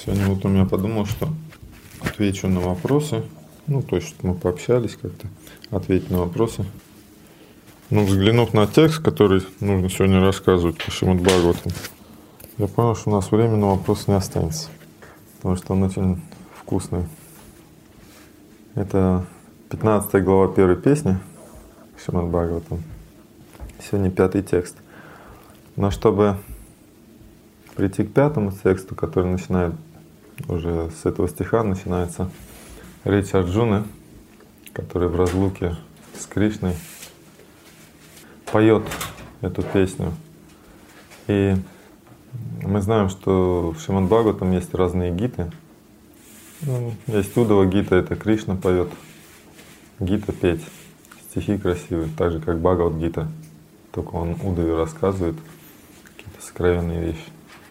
Сегодня утром я подумал, что отвечу на вопросы. То есть, что мы пообщались как-то, ответить на вопросы. Взглянув на текст, который нужно сегодня рассказывать по Шримад Бхагаватам, я понял, что у нас времени на вопрос не останется, потому что он очень вкусный. Это 15 глава первой песни Шримад Бхагаватам. Сегодня 5-й текст. Но чтобы прийти к 5-му тексту, который начинает уже с этого стиха, начинается речь Арджуны, который в разлуке с Кришной поет эту песню. И мы знаем, что в Шримад Бхагаватам есть разные гиты. Есть Удава гита, это Кришна поет. Гита петь, стихи красивые, так же как Бхагават гита, только он Удаве рассказывает какие-то сокровенные вещи.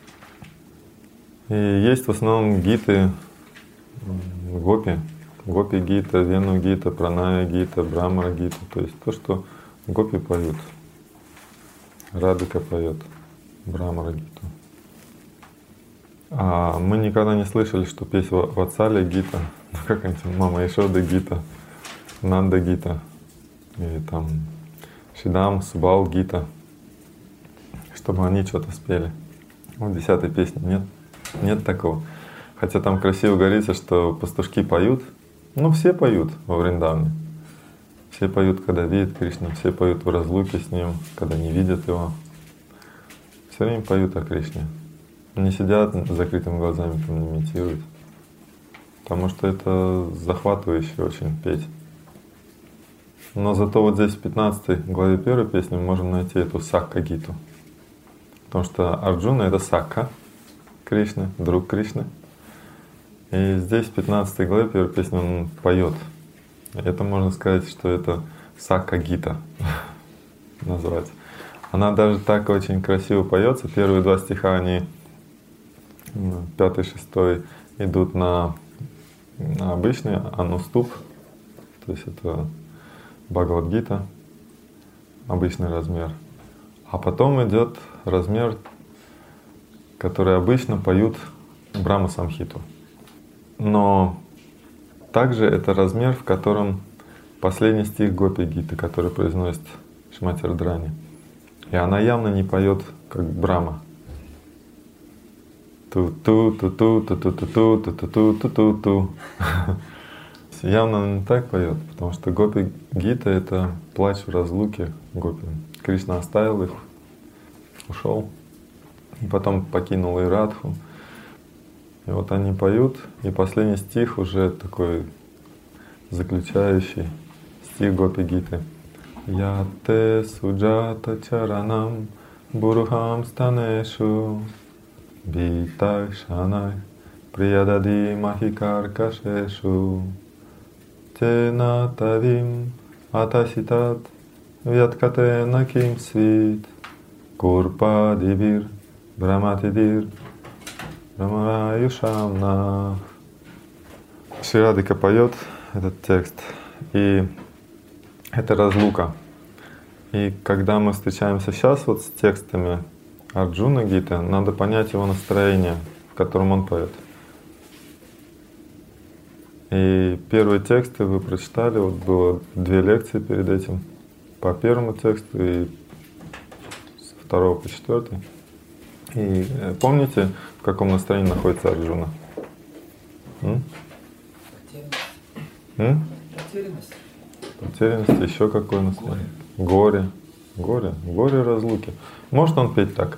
И есть в основном гиты гопи, гопи гита, вену гита, праная гита, брамара гита, то есть то, что гопи поют. Радхика поет брамара гиту. А мы никогда не слышали, что петь Ватсалия гита, как-нибудь Мама Яшода гита, Нанда гита, или там Шидам, Субал гита, чтобы они что-то спели. В 10-й песне нет такого. Хотя там красиво говорится, что пастушки поют, все поют во Вриндаване. Все поют, когда видят Кришну, все поют в разлуке с Ним, когда не видят Его. Все время поют о Кришне. Не сидят с закрытыми глазами, там не медитируют. Потому что это захватывающе очень петь. Но зато вот здесь в 15 главе первой песни мы можем найти эту Сакка-гиту. Потому что Арджуна — это Сакка Кришны, друг Кришны. И здесь в 15 главе первой песни он поет. Это можно сказать, что это Сакка-гита назвать. Она даже так очень красиво поется. Первые 2 стиха, они 5-6 идут на обычный ануступ, то есть это Бхагавад-гита, обычный размер. А потом идет размер, который обычно поют Брахма-самхиту. Но также это размер, в котором последний стих Гопи-гиты, который произносит Шримати Радрани. И она явно не поет как Брахма. Ту-ту-ту-ту-ту-ту-ту-ту-ту-ту-ту-ту. Явно она не так поет, потому что Гопи-гита — это плач в разлуке Гопи. Кришна оставил их, ушел, и потом покинул и Радху. И вот они поют, и последний стих уже такой заключающий стих Гопи-гиты. Яте суджата чаранам бурухам станешу битай шанай приядади махикаркашешу тена тавим атаситат вяткате наким свит курпа дивир браматидир брамараюшамнах. Шри Радхика поет этот текст, и это разлука. И когда мы встречаемся сейчас вот с текстами Арджуна гиты, надо понять его настроение, в котором он поет. И первые тексты вы прочитали, вот было 2 лекции перед этим по первому тексту и с 2 по 4. И помните, в каком настроении находится Арджуна? Потерянность. Потерянность, еще какое настроение? Горе разлуки. Может он петь так?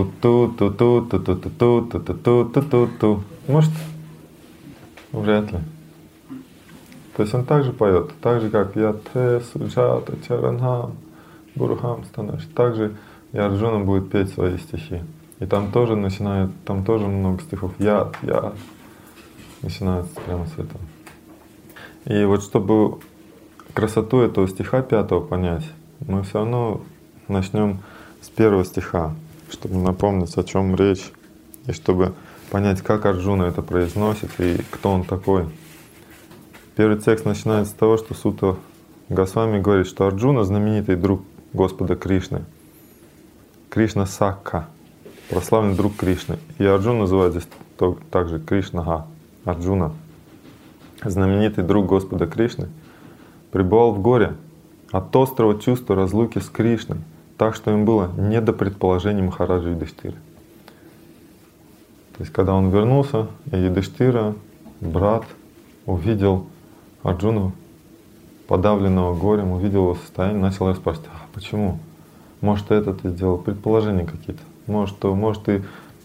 Ту-ту-ту-ту-ту-ту-ту-ту-ту-ту-ту-ту-ту. Может? Вряд ли. То есть он также поет, так же как Яте суджата чаранхам бурухам станеш. Также и Арджуна будет петь свои стихи. И там тоже много стихов. Яд. Начинается прямо с этого. И вот чтобы красоту этого стиха 5 понять, мы все равно начнем с 1 стиха, чтобы напомнить, о чем речь, и чтобы понять, как Арджуна это произносит и кто он такой. Первый текст начинается с того, что Сута Госвами говорит, что Арджуна — знаменитый друг Господа Кришны. Кришна Сакка, прославленный друг Кришны. И Арджуна называет здесь также Кришна, Арджуна, знаменитый друг Господа Кришны, пребывал в горе от острого чувства разлуки с Кришной, так что им было не до предположений Махараджи Юдхиштиры. То есть, когда он вернулся, и Юдхиштира, брат, увидел Арджуну, подавленного горем, увидел его состояние, начал расспрашивать: а почему? Может, это ты сделал? Предположения какие-то. Может, ты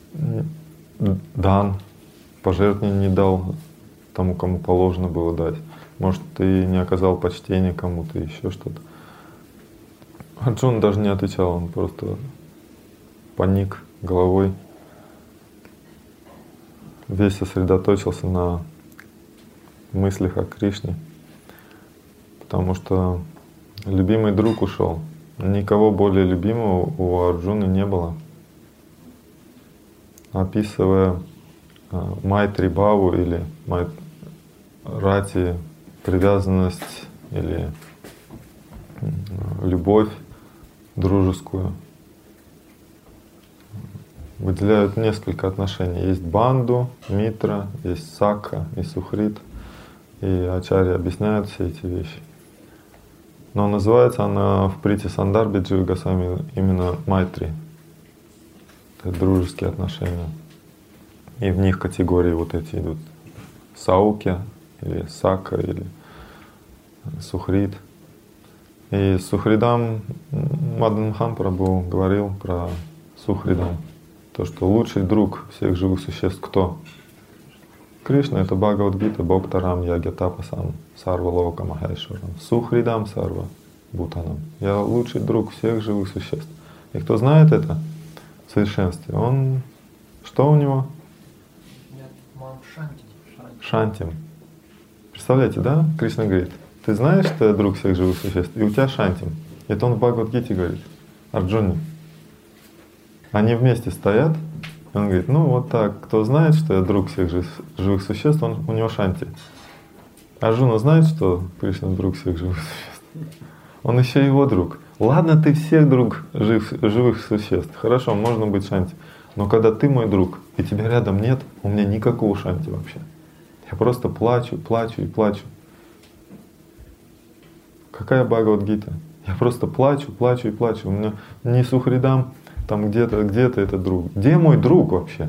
дан, пожертвование не дал тому, кому положено было дать. Может, ты не оказал почтения кому-то, еще что-то. Арджуна даже не отвечал, он просто поник головой, весь сосредоточился на мыслях о Кришне, потому что любимый друг ушел. Никого более любимого у Арджуны не было. Описывая Майтри Бхаву или Рати, привязанность или любовь дружескую, выделяют несколько отношений. Есть банду, митра, есть сакха и сухрит. И ачарьи объясняют все эти вещи. Но называется она в Прити Сандарбе Джива Госвами именно майтри. Это дружеские отношения. И в них категории вот эти идут. Сауки или сакха или сухрит. И Сухридам Мадан Махапрабху говорил про Сухридам. То, что лучший друг всех живых существ кто? Кришна — это Бхагавад-гита, Бхактарам, Ягьятапасам, Сарва Лока Махешварам, Сухридам Сарва Бхутанам. Я лучший друг всех живых существ. И кто знает это в совершенстве, он... Что у него? Шантим. Представляете, да? Кришна говорит: ты знаешь, что я друг всех живых существ, и у тебя шантим. Это он в Бхагавад-гите говорит Арджуне. Они вместе стоят, и он говорит: ну вот так, кто знает, что я друг всех живых существ, у него шанти. Арджуна знает, что Кришна друг всех живых существ. Он еще его друг. Ладно, ты всех друг живых существ. Хорошо, можно быть шанти. Но когда ты мой друг, и тебя рядом нет, у меня никакого шанти вообще. Я просто плачу, плачу и плачу. Какая Бхагавад-гита? Я просто плачу, плачу и плачу. У меня не Сухридам, там где-то это друг. Где мой друг вообще?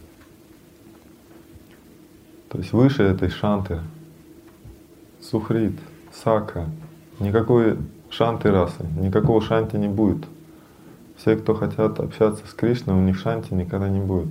То есть выше этой шанты, Сухрид, Сакха, никакой шанты расы, никакого шанти не будет. Все, кто хотят общаться с Кришной, у них шанти никогда не будет.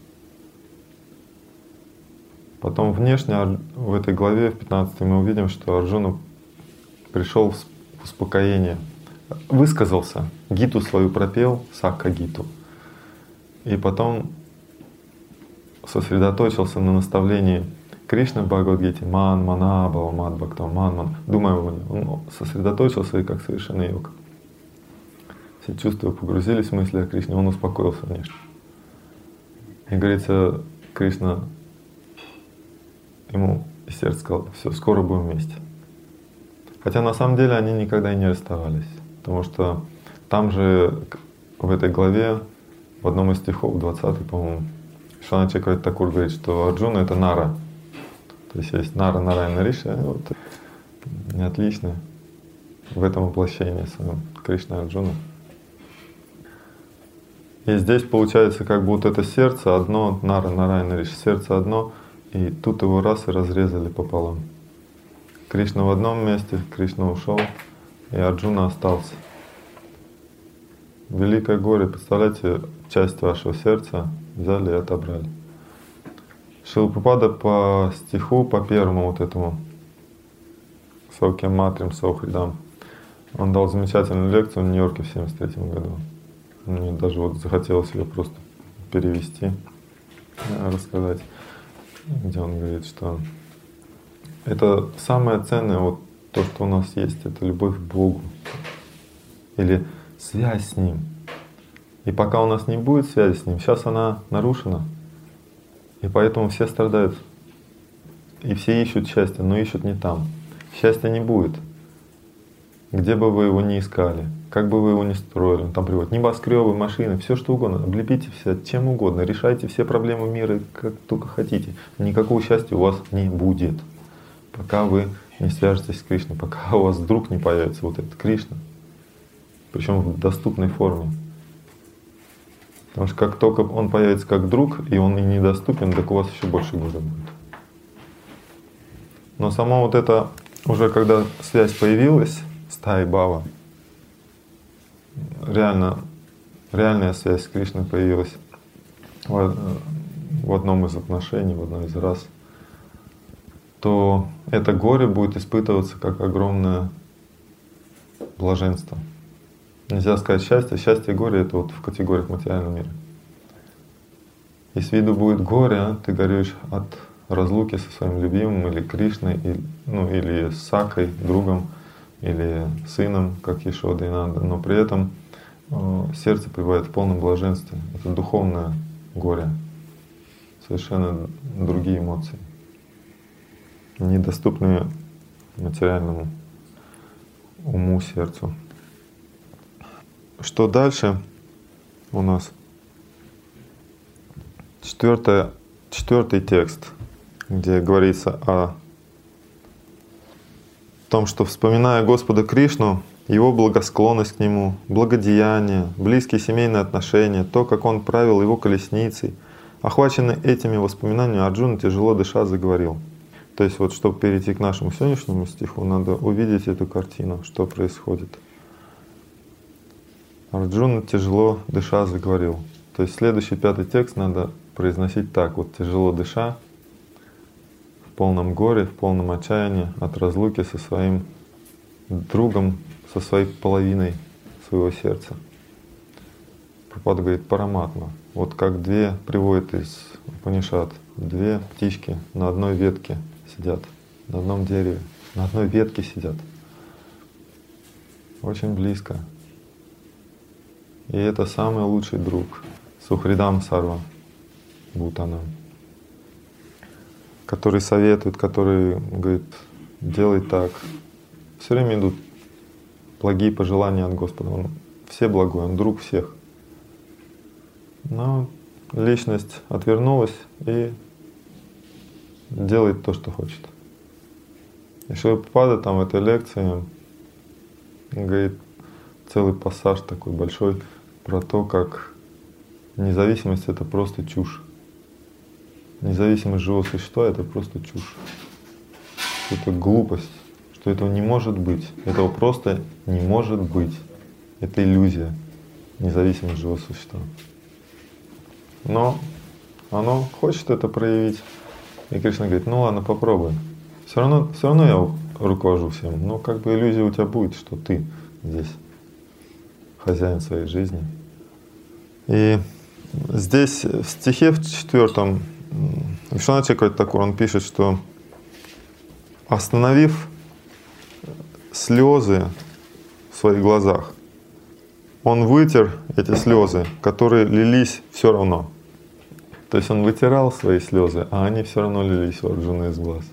Потом внешне в этой главе, в 15 мы увидим, что Арджуна пришел в успокоение, высказался, гиту свою пропел, сакха-гиту, и потом сосредоточился на наставлении Кришны в Бхагавад-гите «Ман, мана, бхава, мад, бхактам, ман, ман». Думая его, он сосредоточился и как совершенный йог. Все чувства погрузились в мысли о Кришне, он успокоился внешне. И говорится, Кришна ему из сердца сказал: все, скоро будем вместе. Хотя на самом деле они никогда и не расставались. Потому что там же в этой главе, в одном из стихов, 20-й, по-моему, Шрила Чакраварти Такур говорит, что Арджуна — это Нара. То есть есть Нара, Нараяна, Риша, вот, не отличны в этом воплощении своем Кришна и Арджуна. И здесь получается, как будто это сердце одно, Нара, Нараяна, Риша, сердце одно, и тут его раз и разрезали пополам. Кришна в одном месте, Кришна ушел, и Арджуна остался. Великое горе, представляете, часть вашего сердца взяли и отобрали. Шрила Прабхупада по стиху, по первому вот этому Саукьям Матрим Саухридам, он дал замечательную лекцию в Нью-Йорке в 1973 году. Мне даже вот захотелось ее просто перевести, рассказать, где он говорит, что это самое ценное, вот то, что у нас есть, это любовь к Богу или связь с Ним. И пока у нас не будет связи с Ним, сейчас она нарушена, и поэтому все страдают. И все ищут счастье, но ищут не там. Счастья не будет. где бы вы его ни искали, как бы вы его ни строили, он там приводит небоскребы, машины, все что угодно, облепите все чем угодно, решайте все проблемы мира, как только хотите. Никакого счастья у вас не будет, пока вы не свяжетесь с Кришной, пока у вас вдруг не появится вот этот Кришна, причем в доступной форме. Потому что как только он появится как друг, и он и недоступен, так у вас еще больше года будет. Но сама вот это, уже когда связь появилась с Тай Бава, реальная связь с Кришной появилась в одном из отношений, в одной из раз, то это горе будет испытываться как огромное блаженство. Нельзя сказать счастье. Счастье и горе — это вот в категориях материального мира. И с виду будет горе, ты горюешь от разлуки со своим любимым или Кришной, или с Сакой, другом, или сыном, как Ешода и Нанда. Но при этом сердце пребывает в полном блаженстве. Это духовное горе. Совершенно другие эмоции, недоступные материальному уму, сердцу. Что дальше у нас? Четвертый текст, где говорится о том, что, вспоминая Господа Кришну, Его благосклонность к Нему, благодеяние, близкие семейные отношения, то, как Он правил Его колесницей, охваченный этими воспоминаниями, Арджуна, тяжело дыша, заговорил. То есть вот, чтобы перейти к нашему сегодняшнему стиху, надо увидеть эту картину, что происходит. Арджуна, тяжело дыша, заговорил. То есть следующий 5 текст надо произносить так вот: тяжело дыша, в полном горе, в полном отчаянии от разлуки со своим другом, со своей половиной своего сердца. Прабхупада говорит параматма. Вот как приводит из Упанишад, 2 птички на одной ветке сидят, на одном дереве, на одной ветке сидят. Очень близко. И это самый лучший друг, Сухридам Сарва Бхутанам, который советует, который говорит: делай так. Все время идут благие пожелания от Господа. Он все благой, он друг всех. Но личность отвернулась и делает то, что хочет. И Шрила Прабхупада там в этой лекции говорит целый пассаж такой большой про то, как независимость — это просто чушь. Независимость живого существа — это просто чушь. Это глупость, что этого не может быть. Этого просто не может быть. Это иллюзия, независимость живого существа. Но оно хочет это проявить. И Кришна говорит: ну ладно, попробуй. Все равно я руковожу всем. Но как бы иллюзия у тебя будет, что ты здесь хозяин своей жизни. И здесь в стихе в 4 Вишванат Чакраварти Thakур, он пишет, что остановив слезы в своих глазах, он вытер эти слезы, которые лились все равно. То есть он вытирал свои слезы, а они все равно лились у Арджуны из глаз.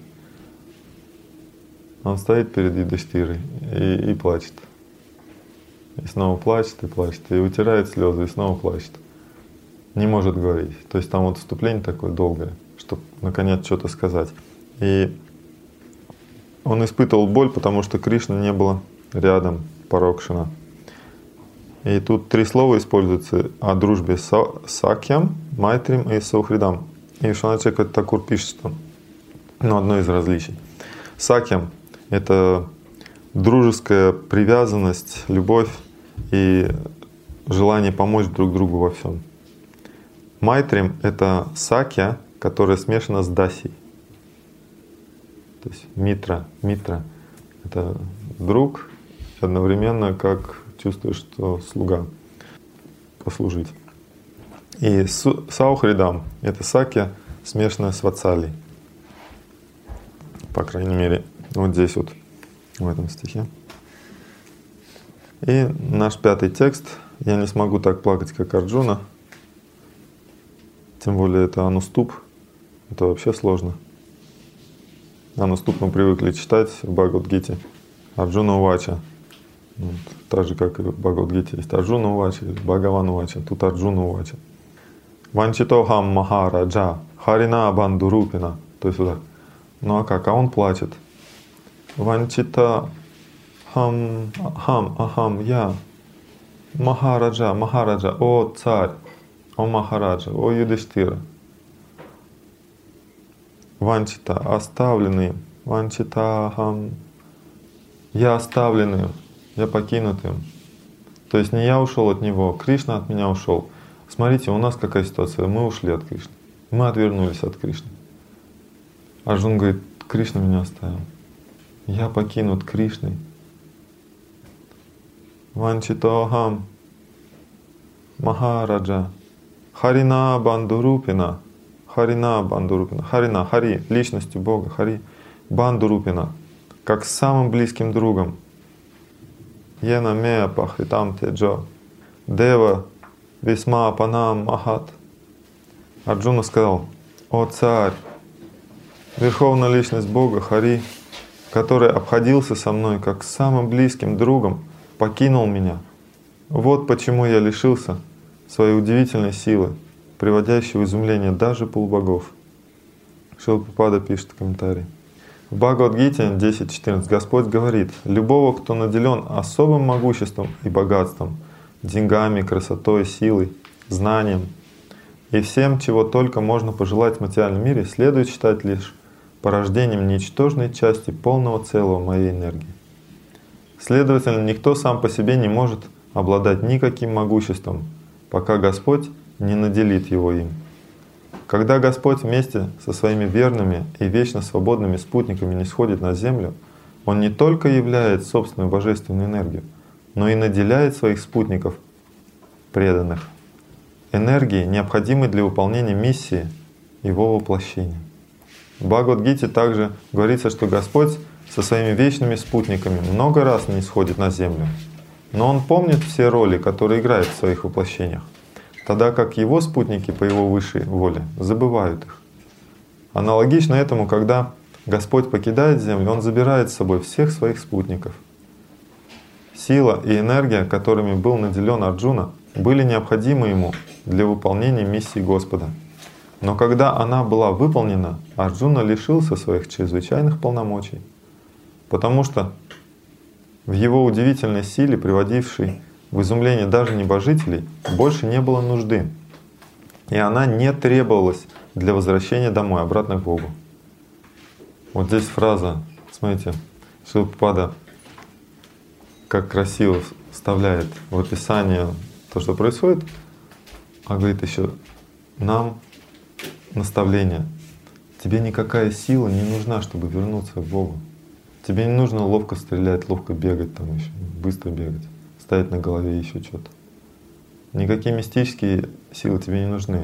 Он стоит перед Юдхиштхирой и плачет. И снова плачет, и вытирает слезы, и снова плачет. Не может говорить. То есть там вот вступление такое долгое, чтобы наконец что-то сказать. И он испытывал боль, потому что Кришны не было рядом, Парокшина. И тут 3 слова используются о дружбе с Сакьям, Майтрим и Саухридам. И Вишванат Чакраварти Thakур пишет, что одно из различий. Сакьям — это дружеская привязанность, любовь и желание помочь друг другу во всем. Майтрим — это сакья, которая смешана с дасей. То есть митра — это друг, одновременно как чувствуешь, что слуга, послужить. И Саухридам — это сакья, смешанная с ватсалей. По крайней мере, вот здесь вот, в этом стихе. И наш 5 текст. Я не смогу так плакать, как Арджуна. Тем более это Ануступ. Это вообще сложно. Ануступ мы привыкли читать в Бхагавад-гите. Арджуна Увача. Вот. Так же, как и в Бхагавад-гите есть Арджуна Увача, Бхагаван Увача, тут Арджуна Увача. Ванчитохам Махараджа, Харина Бандурупина. То есть вот так. Ну а как? А он плачет. Ванчита Ахам, я. Махараджа, о царь, о Махараджа, о Юдиштира. Ванчита, оставленный, Ванчита Ахам, я оставленный, я покинутый. То есть не я ушел от него, Кришна от меня ушел. Смотрите, у нас какая ситуация, мы ушли от Кришны, мы отвернулись от Кришны. Арджун говорит, Кришна меня оставил, я покинут Кришной. Ванчитохам Махараджа, Харина Бандурупина, Харина, Хари, личностью Бога, Хари, Бандурупина, как с самым близким другом. Йена мея пахритам теджо, Дева весьма панам махат. Арджуна сказал, о царь, верховная личность Бога, Хари, который обходился со мной как с самым близким другом, покинул меня. Вот почему я лишился своей удивительной силы, приводящей в изумление даже полубогов. Шрила Прабхупада пишет в комментарии. В Бхагавад-гите 10.14 Господь говорит, любого, кто наделен особым могуществом и богатством, деньгами, красотой, силой, знанием и всем, чего только можно пожелать в материальном мире, следует считать лишь порождением ничтожной части полного целого моей энергии. Следовательно, никто сам по себе не может обладать никаким могуществом, пока Господь не наделит его им. Когда Господь вместе со своими верными и вечно свободными спутниками не сходит на землю, Он не только являет собственную божественную энергию, но и наделяет своих спутников, преданных, энергией, необходимой для выполнения миссии Его воплощения. В Бхагавад-гите также говорится, что Господь со своими вечными спутниками много раз не сходит на землю, но Он помнит все роли, которые играет в своих воплощениях, тогда как Его спутники по Его высшей воле забывают их. Аналогично этому, когда Господь покидает землю, Он забирает с собой всех своих спутников. Сила и энергия, которыми был наделен Арджуна, были необходимы ему для выполнения миссии Господа. Но когда она была выполнена, Арджуна лишился своих чрезвычайных полномочий, потому что в его удивительной силе, приводившей в изумление даже небожителей, больше не было нужды, и она не требовалась для возвращения домой, обратно к Богу. Вот здесь фраза, смотрите, Шрила Прабхупада как красиво вставляет в описание то, что происходит, а говорит еще нам наставление. Тебе никакая сила не нужна, чтобы вернуться к Богу. Тебе не нужно ловко стрелять, ловко бегать, там еще, быстро бегать, ставить на голове еще что-то. Никакие мистические силы тебе не нужны.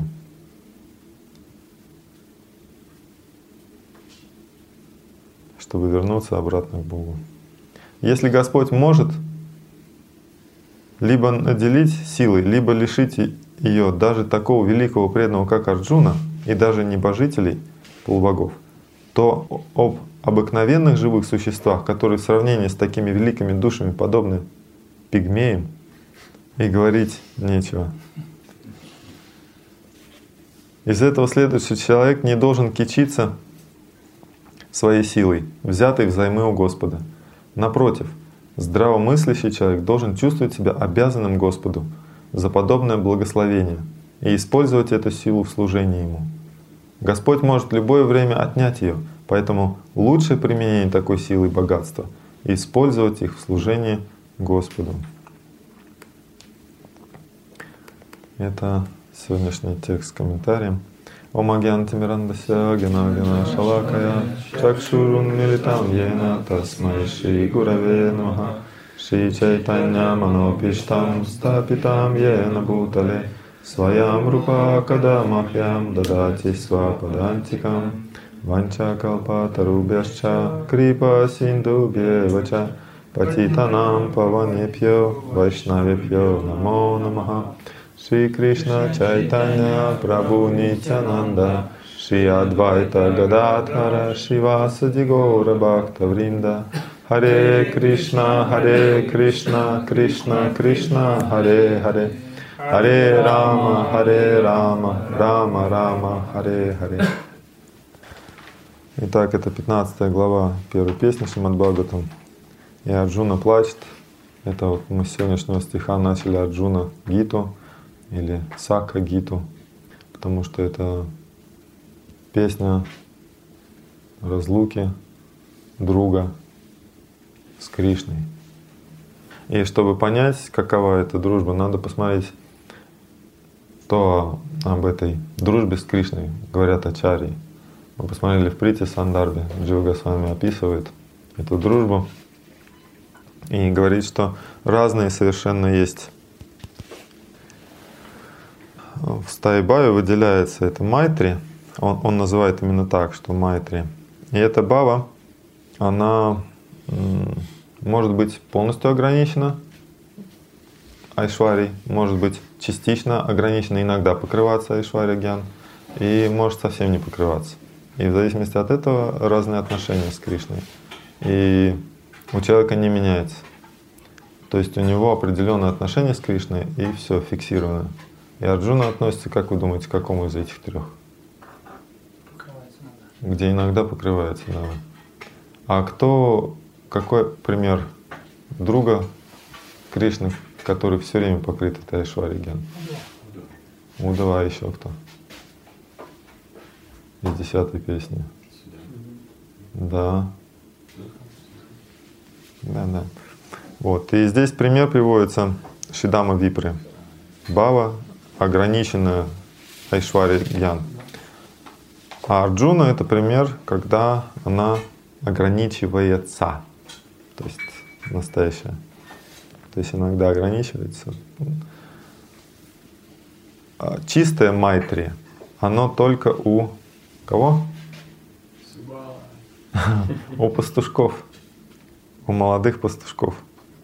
Чтобы вернуться обратно к Богу. Если Господь может либо наделить силой, либо лишить ее даже такого великого преданного, как Арджуна, и даже небожителей, полубогов, то об обыкновенных живых существах, которые в сравнении с такими великими душами подобны пигмеям, и говорить нечего. Из этого следует, что человек не должен кичиться своей силой, взятой взаймы у Господа. Напротив, здравомыслящий человек должен чувствовать себя обязанным Господу за подобное благословение и использовать эту силу в служении Ему. Господь может в любое время отнять ее, поэтому лучшее применение такой силы и богатства — использовать их в служении Господу. Это сегодняшний текст с комментарием. Ом агьянтимирандася гьяна шалакая чакшурун милитам йена тасмай шри гураве намаха шри чайтанья манопиштам стапитам йена бхутале сваям рупа кадамахьям дадати свападантикам ванча калпатарубhyасча крипа синдубhyевача патитанам паванепьо вайшнавепьо намо намаха. Шри Кришна Чайтанья Прабху Нитянанда Шри Адвайта Гададхара Шри Васади Гора Бхакта Вринда Харе Кришна, Кришна Кришна, Харе Харе. Харе Рама, Рама Рама, Харе Харе. Итак, это 15 глава первой песни Шримад Бхагаватам. И Арджуна плачет. Это вот мы с сегодняшнего стиха начали Арджуна Гиту или Сакха Гиту, потому что это песня разлуки друга с Кришной. И чтобы понять, какова эта дружба, надо посмотреть, что об этой дружбе с Кришной говорят ачарьи. Мы посмотрели в Прити Сандарбе, Джива Госвами описывает эту дружбу и говорит, что разные совершенно есть. В стае Бхави выделяется это Майтри, он называет именно так, что Майтри. И эта Бхава, она может быть полностью ограничена Айшварей, может быть частично ограничена, иногда покрываться Айшвария Гьян, и может совсем не покрываться. И в зависимости от этого разные отношения с Кришной. И у человека не меняется. То есть у него определенные отношения с Кришной, и все фиксировано. И Арджуна относится, как вы думаете, к какому из этих трех? Покрывается иногда. Где иногда покрывается, да. А какой пример друга Кришны, который все время покрыт этой Айшварьей Гьян? Удава, еще кто? Из 10-й песни. Да. Да. Вот. И здесь пример приводится Шидама Випры. Бхава ограниченная Айшварьей Гьян. А Арджуна — это пример, когда она ограничивается. То есть настоящая. То есть иногда ограничивается. Чистое майтри, оно только у кого? У пастушков, у молодых пастушков.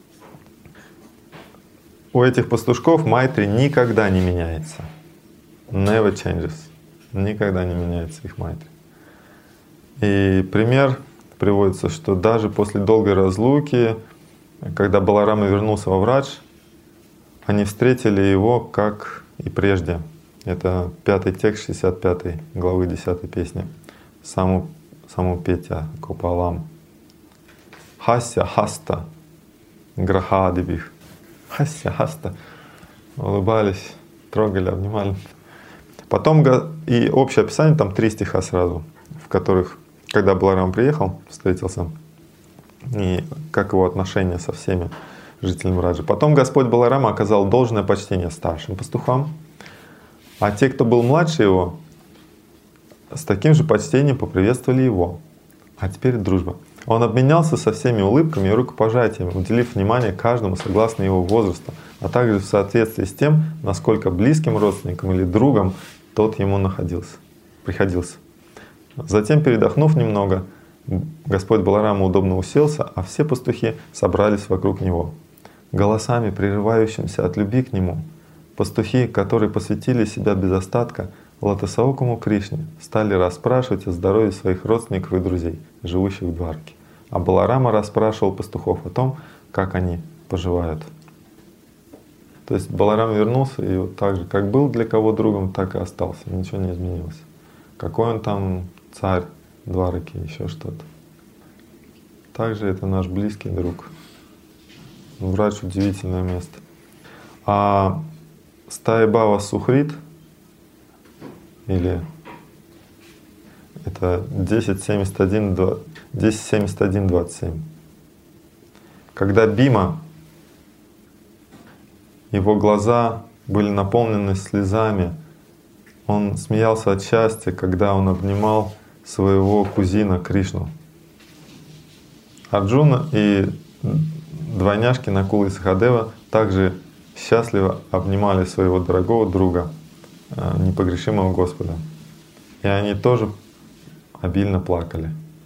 У этих пастушков майтри никогда не меняется. Never changes. Никогда не меняется их майтри. И пример приводится, что даже после долгой разлуки, когда Баларама вернулся во Врадж, они встретили его как и прежде. Это 5-й текст 65 главы 10 песни. Саму Петя Копалам. Хася хаста грахадибих. Хася хаста. Улыбались, трогали, обнимали. Потом и общее описание, там 3 стиха сразу, в которых, когда Баларам приехал, встретился, и как его отношения со всеми жителями Раджи. Потом Господь Баларама оказал должное почтение старшим пастухам, а те, кто был младше его, с таким же почтением поприветствовали его. А теперь дружба. Он обменялся со всеми улыбками и рукопожатиями, уделив внимание каждому согласно его возрасту, а также в соответствии с тем, насколько близким родственником или другом тот ему приходился. Затем, передохнув немного, Господь Баларама удобно уселся, а все пастухи собрались вокруг него. Голосами, прерывающимся от любви к нему, пастухи, которые посвятили себя без остатка Лотосоокому Кришне, стали расспрашивать о здоровье своих родственников и друзей, живущих в Дварке. А Баларама расспрашивал пастухов о том, как они поживают. То есть Баларам вернулся, и вот так же, как был для кого другом, так и остался, ничего не изменилось. Какой он там царь Двараки, еще что-то. Также это наш близкий друг. Врадж — удивительное место. А стая Бхава Сухрит, или это 10.71.27. Когда Бима, его глаза были наполнены слезами, он смеялся от счастья, когда он обнимал своего кузина Кришну. Арджуна и двойняшки Накула и Сахадева также счастливо обнимали своего дорогого друга, непогрешимого Господа. И они тоже обильно плакали.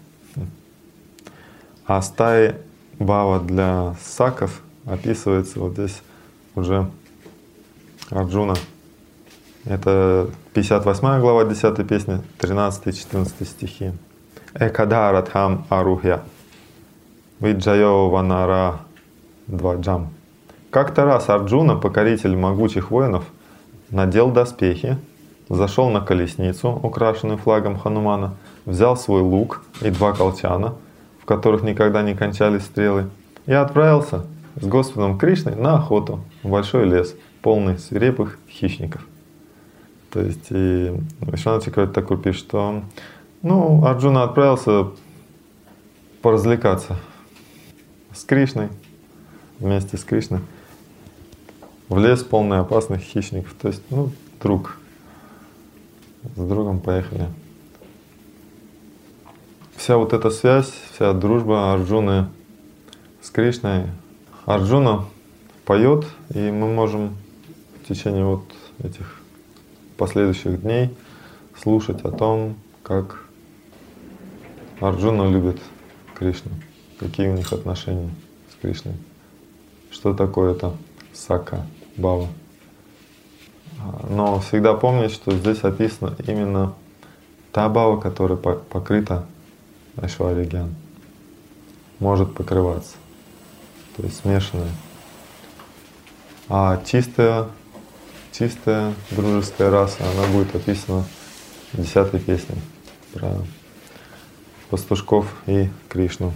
А стаи Бхава для саков описывается вот здесь уже Арджуна. Это 58 глава 10 песни, 13 и 14 стихи. Экадаратхам арухья. Виджайо Ванара Дваджам. Как-то раз Арджуна, покоритель могучих воинов, надел доспехи, зашел на колесницу, украшенную флагом Ханумана, взял свой лук и 2 колчана, в которых никогда не кончались стрелы, и отправился с Господом Кришной на охоту в большой лес, полный свирепых хищников. То есть и Вишванат Чакраварти Такур пишет, что Арджуна отправился поразвлекаться с Кришной, вместе с Кришной, в лес полный опасных хищников. То есть, друг. С другом поехали. Вся вот эта связь, вся дружба Арджуны с Кришной. Арджуна поет, и мы можем в течение вот этих последующих дней слушать о том, как Арджуна любит Кришну, какие у них отношения с Кришной, что такое это сака, бава. Но всегда помнить, что здесь описана именно та бава, которая покрыта Айшварья Гьян, может покрываться, то есть смешанная. А чистая дружеская раса, она будет описана в 10-й песне про пастушков и Кришну.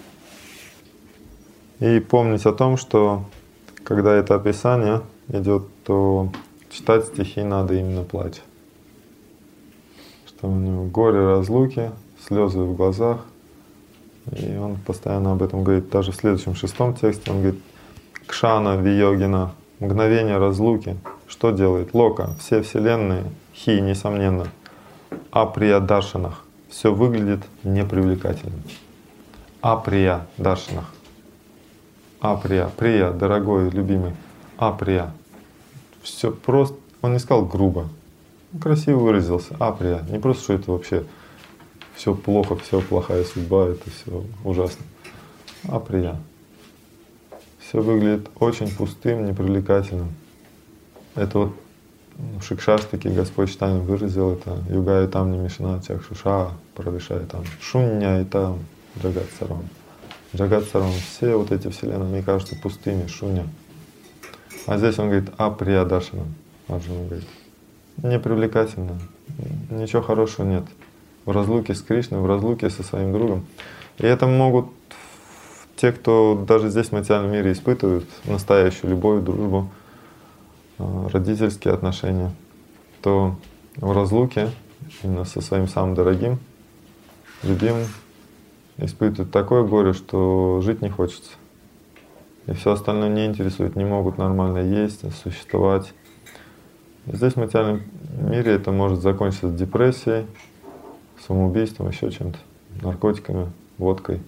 И помнить о том, что когда это описание идет, то читать стихи надо именно плача. Что у него горе разлуки, слезы в глазах. И он постоянно об этом говорит. Даже в следующем 6-м тексте он говорит: Кшана Вийогина, мгновение разлуки. Что делает? Лока, все вселенные, хи, несомненно. Априя даршанах. Все выглядит непривлекательным. Априя даршанах. Априя, прия, дорогой, любимый. Априя. Все просто, он не сказал грубо, красиво выразился. Априя. Не просто, что это вообще все плохо, все плохая судьба, это все ужасно. Априя. Все выглядит очень пустым, непривлекательным. Это вот в Шикшаштаке Господь Чайтанья выразил это. Югая там не мешана чакшуша, правишая там шунья и там джагат сарвам. Джагат сарвам. Все вот эти вселенные, мне кажется, пустыми, шунья. А здесь он говорит априя даршана. Арджуна говорит: непривлекательно, ничего хорошего нет. В разлуке с Кришной, в разлуке со своим другом. И это могут те, кто даже здесь в материальном мире испытывают настоящую любовь, дружбу, родительские отношения, то в разлуке именно со своим самым дорогим, любимым испытывают такое горе, что жить не хочется. И все остальное не интересует, не могут нормально есть, существовать. И здесь в материальном мире это может закончиться депрессией, самоубийством, еще чем-то, наркотиками, водкой.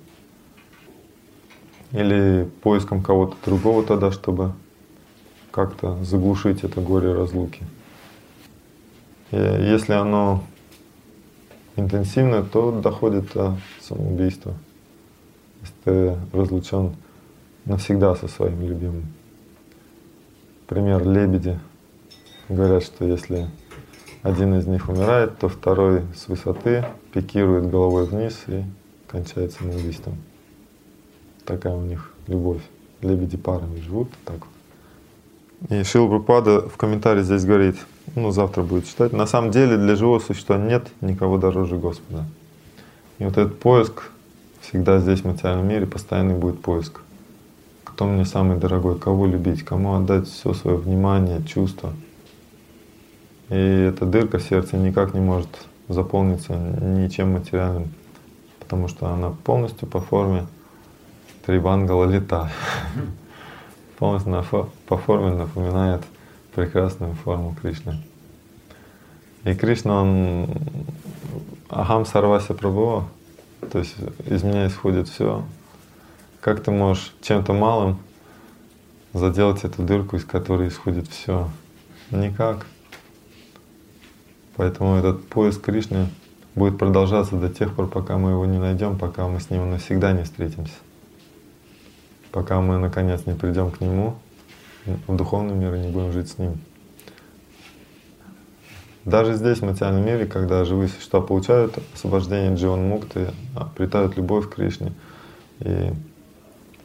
Или поиском кого-то другого тогда, чтобы как-то заглушить это горе разлуки. И если оно интенсивное, то доходит до самоубийства. Если ты разлучен навсегда со своим любимым. Пример: лебеди. Говорят, что если один из них умирает, то второй с высоты пикирует головой вниз и кончает самоубийством. Такая у них любовь. Лебеди парами живут так вот. И Шрила Прабхупада в комментарии здесь говорит, завтра будет читать: на самом деле для живого существа нет никого дороже Господа. И вот этот поиск всегда здесь в материальном мире, постоянный будет поиск. Кто мне самый дорогой, кого любить, кому отдать все свое внимание, чувства. И эта дырка в сердце никак не может заполниться ничем материальным, потому что она полностью по форме Трибангала лита. Полностью по форме напоминает прекрасную форму Кришны. И Кришна, он Ахам Сарвася Прабхува, то есть из меня исходит все. Как ты можешь чем-то малым заделать эту дырку, из которой исходит все? Никак. Поэтому этот поиск Кришны будет продолжаться до тех пор, пока мы его не найдем, пока мы с ним навсегда не встретимся. Пока мы наконец не придем к нему в духовный мир и не будем жить с ним. Даже здесь, в материальном мире, когда живые существа получают освобождение дживан мукты, обретают любовь к Кришне и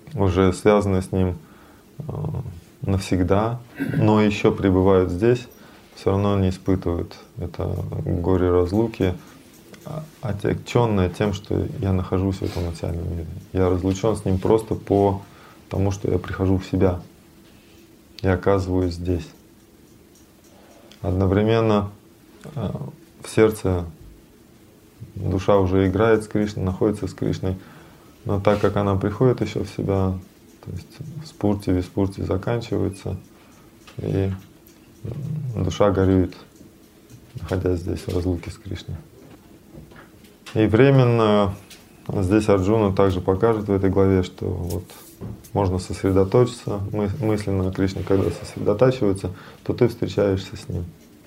уже связаны с ним навсегда, но еще пребывают здесь, все равно не испытывают это горе разлуки, отягченное тем, что я нахожусь в этом материальном мире. Я разлучен с ним просто по тому, что я прихожу в себя и оказываюсь здесь. Одновременно в сердце душа уже играет с Кришной, находится с Кришной, но так как она приходит еще в себя, то есть спурти, виспурти заканчивается, и душа горюет, находясь здесь в разлуке с Кришной. И временно здесь Арджуна также покажет в этой главе, что вот можно сосредоточиться мысленно на Кришне, когда сосредотачивается, то ты встречаешься с ним.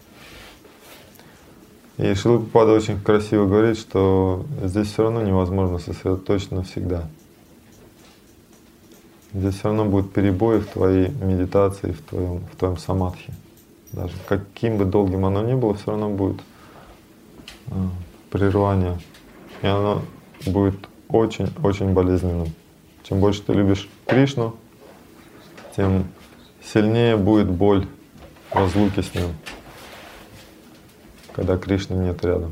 И Шрила Прабхупада очень красиво говорит, что здесь все равно невозможно сосредоточиться навсегда. Здесь все равно будут перебои в твоей медитации, в твоем самадхи. Даже каким бы долгим оно ни было, все равно будет прерывание. И оно будет очень-очень болезненным. Чем больше ты любишь Кришну, тем сильнее будет боль разлуки с Ним, когда Кришны нет рядом.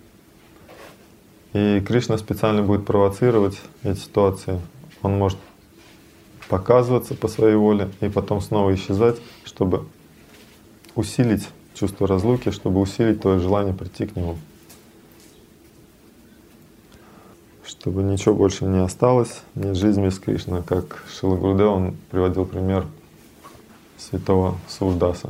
И Кришна специально будет провоцировать эти ситуации. Он может показываться по своей воле и потом снова исчезать, чтобы усилить чувство разлуки, чтобы усилить твое желание прийти к Нему. Чтобы ничего больше не осталось, нет жизни без Кришны. Как Шрила Гурудева, он приводил пример святого Сурдаса.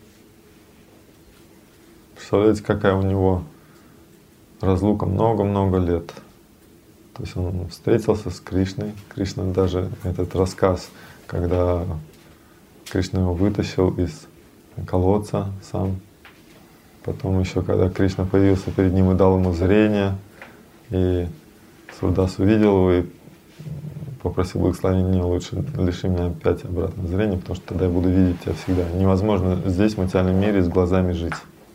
Представляете, какая у него разлука много-много лет. То есть он встретился с Кришной. Кришна даже этот рассказ, когда Кришна его вытащил из колодца сам. Потом еще, когда Кришна появился перед ним и дал ему зрение, и Сурдас увидел его и попросил благословения: лучше лиши меня опять обратно зрения, потому что тогда я буду видеть тебя всегда. Невозможно здесь, в материальном мире, с глазами жить.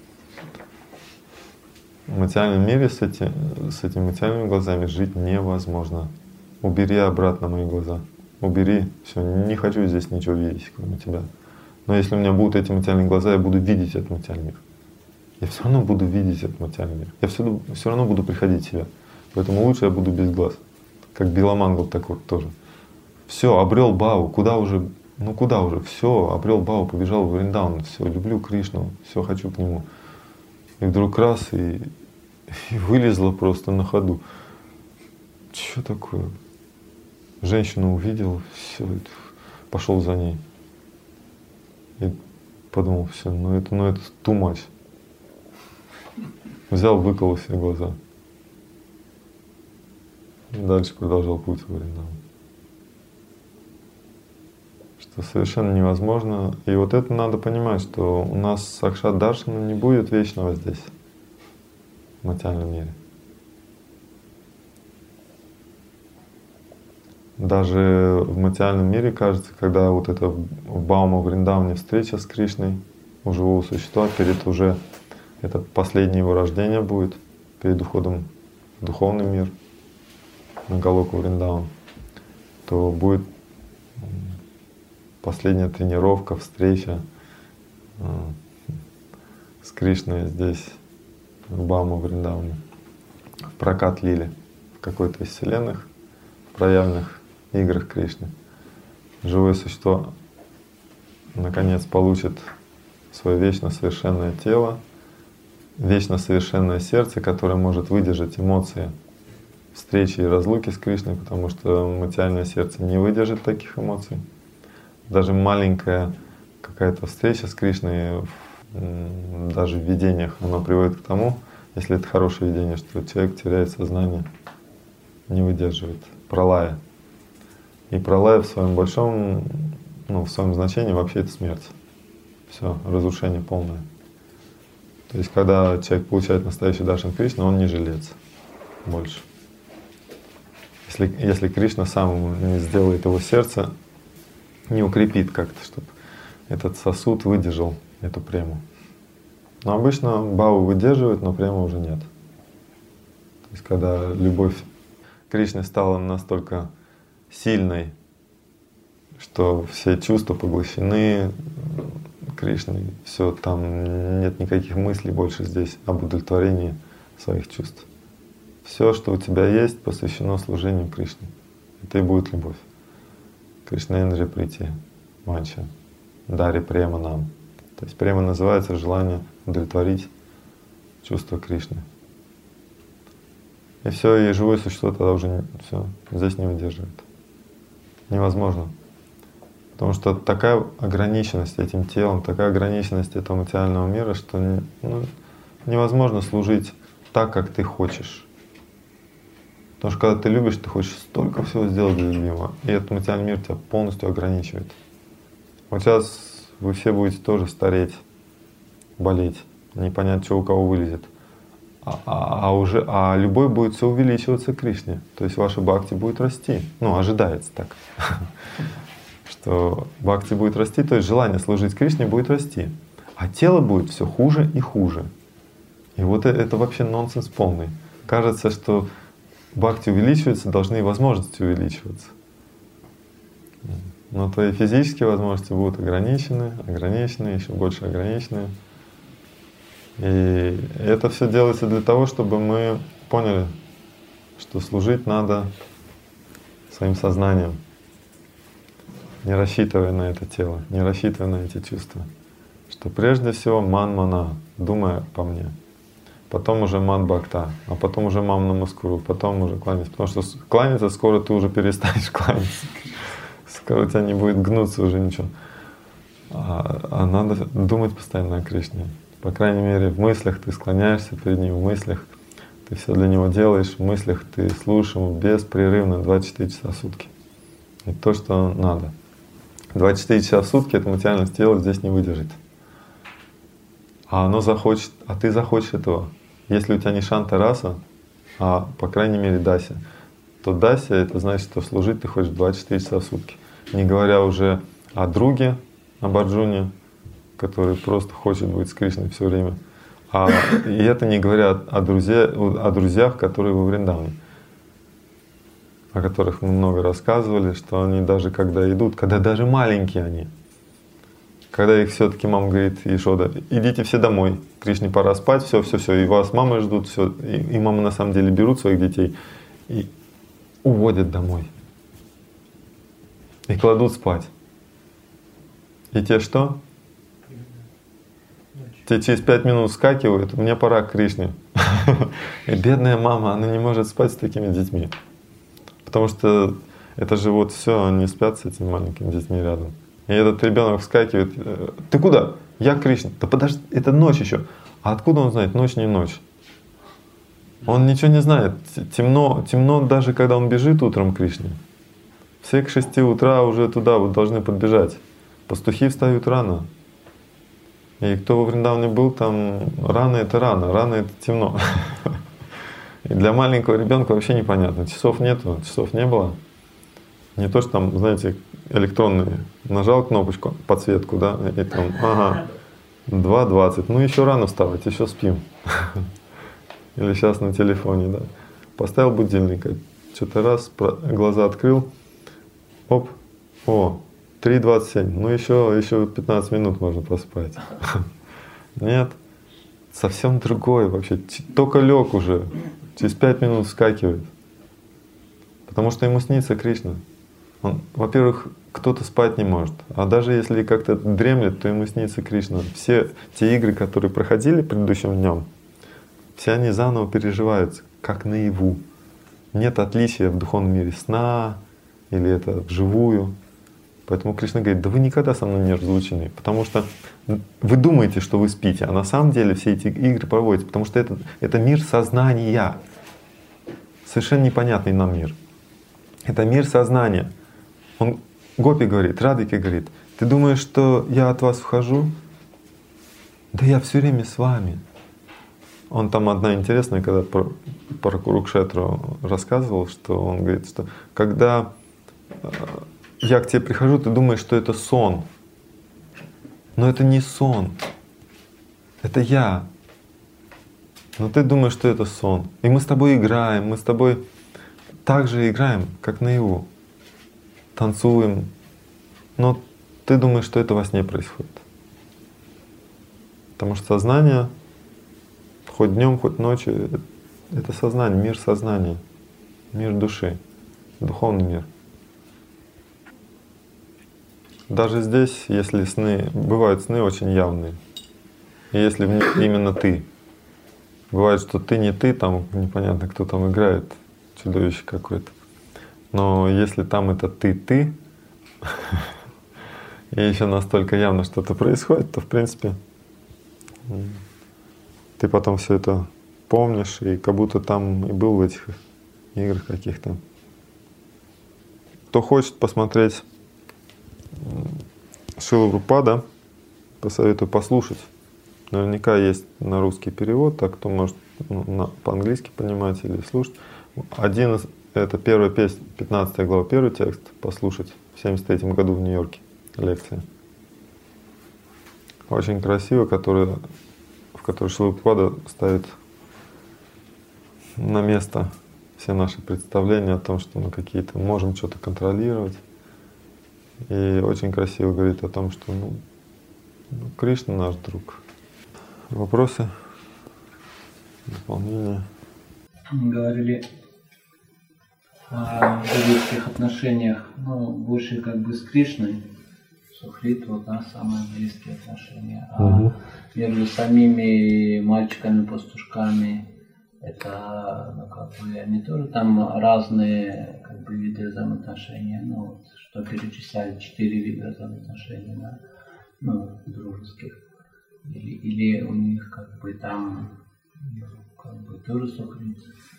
В материальном мире с этими материальными глазами жить невозможно. Убери обратно мои глаза. Убери, все, не хочу здесь ничего видеть, кроме тебя. Но если у меня будут эти материальные глаза, я буду видеть этот материальный мир. Я все равно буду видеть этот материальный мир. Я все равно буду приходить в себя. Поэтому лучше я буду без глаз. Как Биламангал такой тоже. Все, обрел Бхаву, куда уже, все, обрел Бхаву, побежал в Вриндаван, все, люблю Кришну, все, хочу к нему. И вдруг раз, и вылезла просто на ходу. Что такое? Женщину увидел, все, пошел за ней. И подумал: все, это too much. Взял, выколол все глаза. И дальше продолжал путь в Вриндаван. Что совершенно невозможно. И вот это надо понимать, что у нас Сакшат Даршана не будет вечного здесь, в материальном мире. Даже в материальном мире, кажется, когда вот это в Баума Вриндаване встреча с Кришной, у живого существа, это последнее его рождение будет, перед уходом в духовный мир, на Галоку Вриндаван, то будет последняя тренировка, встреча с Кришной здесь, в Баума Вриндаване, в прокат лили, в какой-то из вселенных, в проявленных играх Кришны. Живое существо наконец получит свое вечно совершенное тело, вечно совершенное сердце, которое может выдержать эмоции встречи и разлуки с Кришной, потому что материальное сердце не выдержит таких эмоций. Даже маленькая какая-то встреча с Кришной, даже в видениях, она приводит к тому, если это хорошее видение, что человек теряет сознание, не выдерживает пралая. И пралая в своем большом, в своем значении вообще это смерть. Все, разрушение полное. То есть, когда человек получает настоящий даршан Кришны, он не жилец больше. Если Кришна сам не сделает его сердце, не укрепит как-то, чтобы этот сосуд выдержал эту прему. Но обычно бхаву выдерживает, но премы уже нет. То есть, когда любовь к Кришне стала настолько сильной что все чувства поглощены Кришной, все, там нет никаких мыслей больше здесь об удовлетворении своих чувств. Все, что у тебя есть, посвящено служению Кришне. Это и будет любовь. Кришна Инджи прийти, манча, дари према нам. То есть према называется желание удовлетворить чувство Кришны. И все, и живое существо тогда уже все здесь не выдерживает. Невозможно. Потому что такая ограниченность этим телом, такая ограниченность этого материального мира, что невозможно служить так, как ты хочешь. Потому что когда ты любишь, ты хочешь столько всего сделать для любимого, и этот материальный мир тебя полностью ограничивает. Вот сейчас вы все будете тоже стареть, болеть, не понять, что у кого вылезет. А любовь будет все увеличиваться к Кришне. То есть ваша бхакти будет расти. Ну, ожидается так. Что бхакти будет расти, то есть желание служить Кришне будет расти. А тело будет все хуже и хуже. И вот это вообще нонсенс полный. Кажется, что бхакти увеличивается, должны и возможности увеличиваться. Но твои физические возможности будут ограничены, еще больше ограничены. И это все делается для того, чтобы мы поняли, что служить надо своим сознанием, не рассчитывая на это тело, не рассчитывая на эти чувства. Что прежде всего ман-мана, думая по мне, потом уже ман-бхакта, а потом уже мам-намаскуру, потом уже кланяться. Потому что кланяться скоро ты уже перестанешь кланяться. Скоро у тебя не будет гнуться уже ничего. А надо думать постоянно о Кришне. По крайней мере, в мыслях ты склоняешься перед Ним, в мыслях ты все для Него делаешь, в мыслях ты служишь Ему беспрерывно 24 часа в сутки. И то, что надо. 24 часа в сутки это материальное тело здесь не выдержит. А оно захочет, а ты захочешь этого. Если у тебя не шанта раса, а по крайней мере дася, то дася это значит, что служить ты хочешь 24 часа в сутки. Не говоря уже о друге, об Арджуне, который просто хочет быть с Кришной все время. И это не говоря о друзьях, которые во Вриндаване, о которых мы много рассказывали, что они даже когда идут, когда даже маленькие они, когда их все-таки мама говорит, Ешода, идите все домой, Кришне пора спать, все, и вас мамы ждут, все, и мамы на самом деле берут своих детей и уводят домой и кладут спать. И те что? Те через 5 минут вскакивают, мне пора к Кришне. И бедная мама, она не может спать с такими детьми. Потому что это же вот все, они спят с этими маленькими детьми рядом. И этот ребенок вскакивает, ты куда? Я к Кришне. Да подожди, это ночь еще. А откуда он знает? Ночь не ночь. Он ничего не знает. Темно даже когда он бежит утром к Кришне. Все к 6 утра уже туда вот должны подбежать. Пастухи встают рано. И кто во Вриндаване был, там рано это темно. И для маленького ребенка вообще непонятно. Часов нету, часов не было. Не то, что там, знаете, электронные. Нажал кнопочку, подсветку, да, и там, 2:20. Ну еще рано вставать, еще спим. Или сейчас на телефоне, да. Поставил будильник, что-то раз, глаза открыл, оп, 3:27, ну еще 15 минут можно поспать. Нет, совсем другое вообще. Только лег уже, через 5 минут вскакивает. Потому что ему снится Кришна. Он, во-первых, кто-то спать не может, а даже если как-то дремлет, то ему снится Кришна. Все те игры, которые проходили предыдущим днем, все они заново переживаются, как наяву. Нет отличия в духовном мире сна или это вживую. Поэтому Кришна говорит, да вы никогда со мной не разлучены, потому что вы думаете, что вы спите, а на самом деле все эти игры проводятся, потому что это мир сознания, совершенно непонятный нам мир. Это мир сознания. Гопи говорит, Радхике говорит, ты думаешь, что я от вас вхожу? Да я все время с вами. Он там одна интересная, когда про Курукшетру рассказывал, что он говорит, что когда я к тебе прихожу, ты думаешь, что это сон. Но это не сон. Это я. Но ты думаешь, что это сон. И мы с тобой играем, мы с тобой так же играем, как наяву. Танцуем, Но ты думаешь, что это во сне происходит. Потому что сознание, хоть днем, хоть ночью, это сознание, мир сознания, мир души, духовный мир. Даже здесь, если сны, бывают сны очень явные, и если в них именно ты, бывает, что ты не ты, там непонятно, кто там играет, чудовище какое-то. Но если там это ты, и еще настолько явно что-то происходит, то в принципе ты потом все это помнишь, и как будто там и был в этих играх каких-то. Кто хочет посмотреть Шрила Прабхупада, посоветую послушать. Наверняка есть на русский перевод, так кто может по-английски понимать или слушать. Один из, это первая песня, 15 глава, первый текст, послушать в 1973 году в Нью-Йорке, лекция. Очень красиво, в которой Шрила Прабхупада ставит на место все наши представления о том, что мы какие-то можем что-то контролировать. И очень красиво говорит о том, что Кришна наш друг. Вопросы? Дополнения? Мы говорили о близких отношениях, больше как бы с Кришной, Сухритва, да, самые близкие отношения. А между самими мальчиками-пастушками это, как бы, они тоже там разные, как бы, виды взаимоотношений. Что перечисляли 4 вида взаимоотношений, да, дружеских. Или у них как бы там как бы тоже сухрит.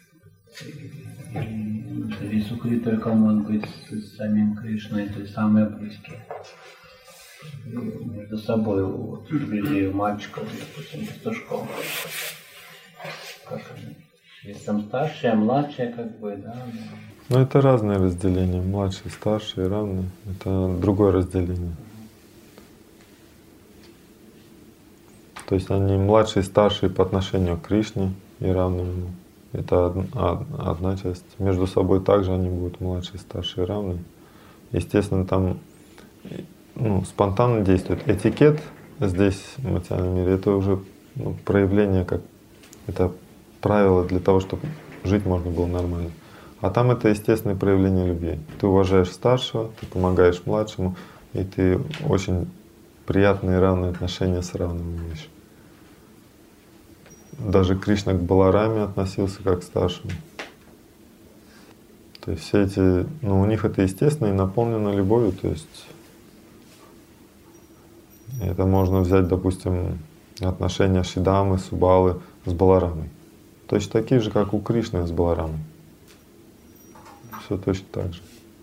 Или сухрит только может быть с самим Кришной, то есть самые близкие. Между собой у людей, у мальчиков, допустим, пастушков. Как они? Есть там старшие, младшие, как бы, да. Ну это разное разделение. Младшие, старшие, равные. Это другое разделение. То есть они младшие и старшие по отношению к Кришне и равны ему. Это одна часть. Между собой также они будут младшие, старшие, равны. Естественно, там спонтанно действует. Этикет здесь, в материальном мире, это уже проявление, как это правило для того, чтобы жить можно было нормально. А там это естественное проявление любви. Ты уважаешь старшего, ты помогаешь младшему, и ты очень приятные и равные отношения с равным имеешь. Даже Кришна к Балараме относился как к старшему. То есть все эти, у них это естественно и наполнено любовью. То есть это можно взять, допустим, отношения Шидамы, Субалы с Баларамой. Точно такие же, как у Кришны с Баларамой. Все точно так же.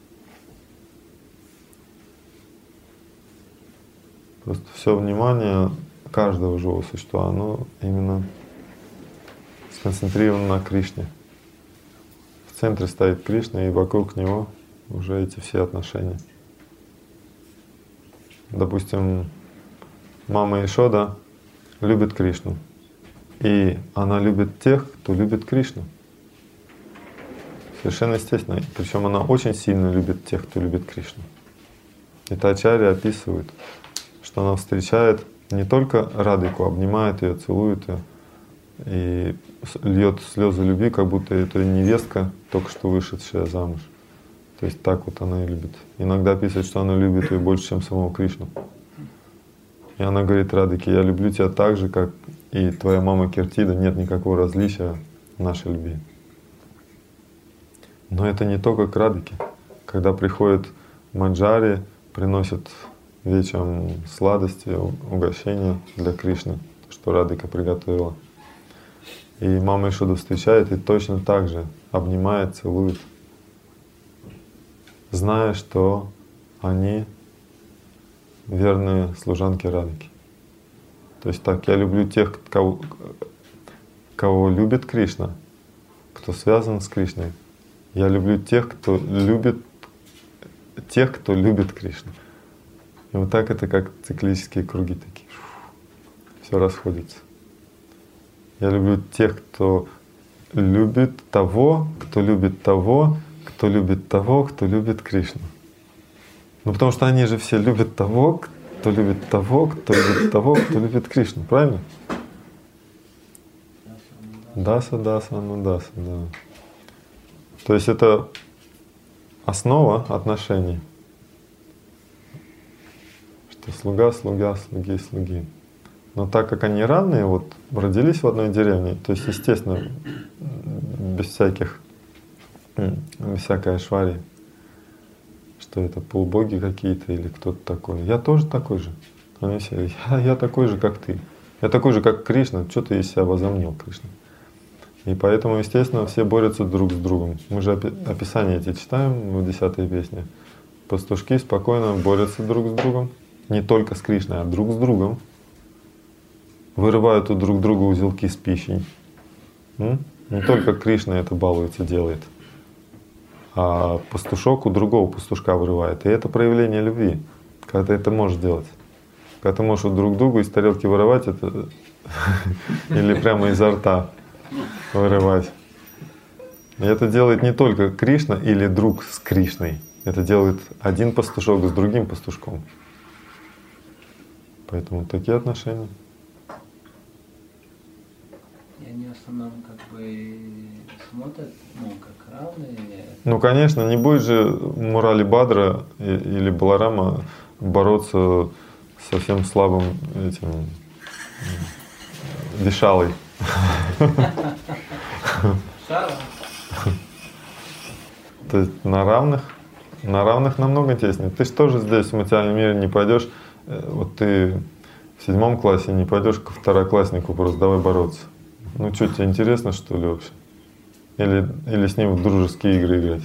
Просто все внимание каждого живого существа, оно именно сконцентрировано на Кришне. В центре стоит Кришна, и вокруг него уже эти все отношения. Допустим, мама Ешода любит Кришну, и она любит тех, кто любит Кришну. Совершенно естественно. Причем она очень сильно любит тех, кто любит Кришну. Это Ачарья описывает, что она встречает не только Радхику, обнимает ее, целует ее и льет слезы любви, как будто это невестка, только что вышедшая замуж. То есть так вот она и любит. Иногда описывает, что она любит ее больше, чем самого Кришну. И она говорит Радхике: я люблю тебя так же, как и твоя мама Киртида, нет никакого различия в нашей любви. Но это не только к Радхике. Когда приходит Манджари, приносит вечером сладости, угощения для Кришны, что Радхика приготовила. И мама Ешода встречает и точно так же обнимает, целует, зная, что они верные служанки Радхики. То есть так, я люблю тех, кого любит Кришна, кто связан с Кришной. Я люблю тех, кто любит Кришну. И вот так это как циклические круги такие. Все расходится. Я люблю тех, кто любит того, кто любит того, кто любит того, кто любит Кришну. Ну потому что они же все любят того, кто любит того, кто любит того, кто любит Кришну, правильно? Даса, даса, анудаса, да. То есть это основа отношений. Что слуга, слуга, слуги, слуги. Но так как они равные, вот родились в одной деревне, то есть, естественно, без всякой ашвари, что это полубоги какие-то или кто-то такой. Я тоже такой же. Они все, я такой же, как ты. Я такой же, как Кришна. Что ты из себя возомнил, Кришна? И поэтому, естественно, все борются друг с другом. Мы же описание эти читаем в 10-й песне. Пастушки спокойно борются друг с другом. Не только с Кришной, а друг с другом. Вырывают у друг друга узелки с пищей. Не только Кришна это балуется, делает, а пастушок у другого пастушка вырывает. И это проявление любви, когда ты это можешь делать. Когда ты можешь друг другу из тарелки вырывать это или прямо изо рта вырывать. И это делает не только Кришна или друг с Кришной. Это делает один пастушок с другим пастушком. Поэтому такие отношения. И они в основном как бы смотрят, как равные. Ну, конечно, не будет же Мурали Бадра или Баларама бороться с совсем слабым этим Вишалой. То есть на равных намного интереснее. Ты же тоже здесь в материальном мире не пойдешь. Вот ты в 7 классе не пойдешь к второкласснику просто давай бороться. Ну что, тебе интересно, что ли, вообще? Или с ним в дружеские игры играть?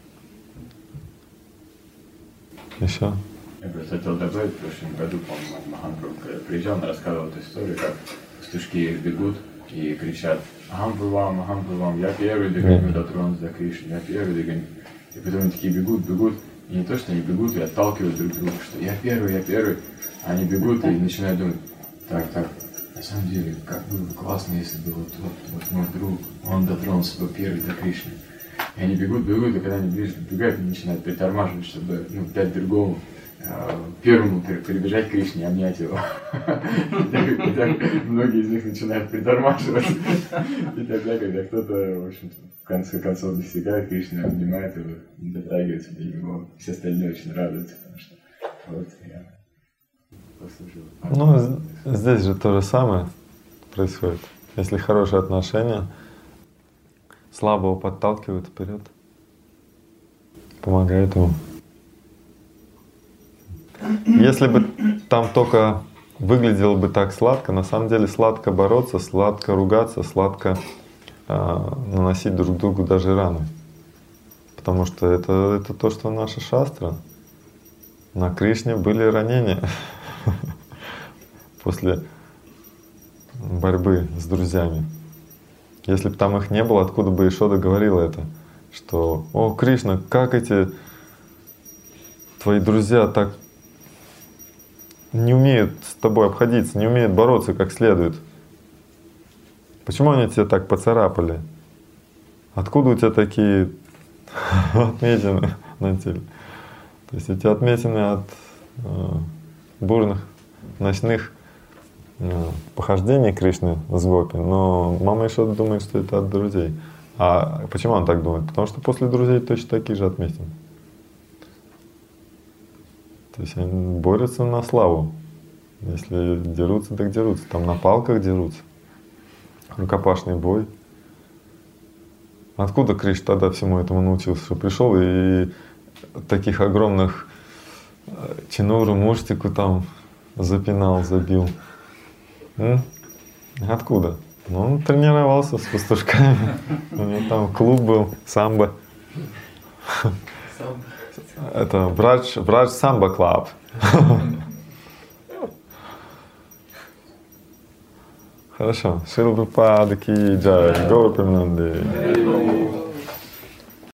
Еще? Я просто хотел добавить, в прошлом году, по-моему, Махапрабху, когда приезжал, он рассказывал эту историю, как пастушки бегут и кричат Ахампурвам, я первый догоню, дотронусь до Кришны, я первый догоню. И потом они такие бегут, и не то, что они бегут и отталкивают друг друга, что я первый, а они бегут и начинают думать, так, на самом деле, как было бы классно, если бы вот мой друг, он дотронулся бы первый до Кришны. И они бегут, и когда они ближе подбегают, они начинают притормаживать, чтобы дать другому первому перебежать к Кришне и обнять его. И так многие из них начинают притормаживать. И тогда, когда кто-то, в общем-то, в конце концов достигает Кришны, обнимает его, дотрагивается до него, все остальные очень радуются, потому что вот я послушал. Ну, здесь же то же самое происходит. Если хорошие отношения, слабого подталкивают вперед, помогают ему. Если бы там только выглядело бы так сладко, на самом деле сладко бороться, сладко ругаться, сладко наносить друг другу даже раны. Потому что это то, что наша шастра. На Кришне были ранения после борьбы с друзьями. Если бы там их не было, откуда бы Ишода говорила это? Что, о, Кришна, как эти твои друзья так не умеют с тобой обходиться, не умеют бороться как следует. Почему они тебя так поцарапали? Откуда у тебя такие отметины на теле? То есть эти отметины от бурных ночных похождений Кришны с гопи, но мама Ишода думает, что это от друзей. А почему он так думает? Потому что после друзей точно такие же отметины. То есть они борются на славу. Если дерутся, так дерутся. Там на палках дерутся. Рукопашный бой. Откуда Кришна тогда всему этому научился? Что пришел и таких огромных Чинуру, Муштику там запинал, забил. Откуда? Ну, он тренировался с пастушками. У него там клуб был, самбо. Это Брадж Самбо Клаб. Хорошо. Шрила Прабхупада ки джай. Гаура Премананде.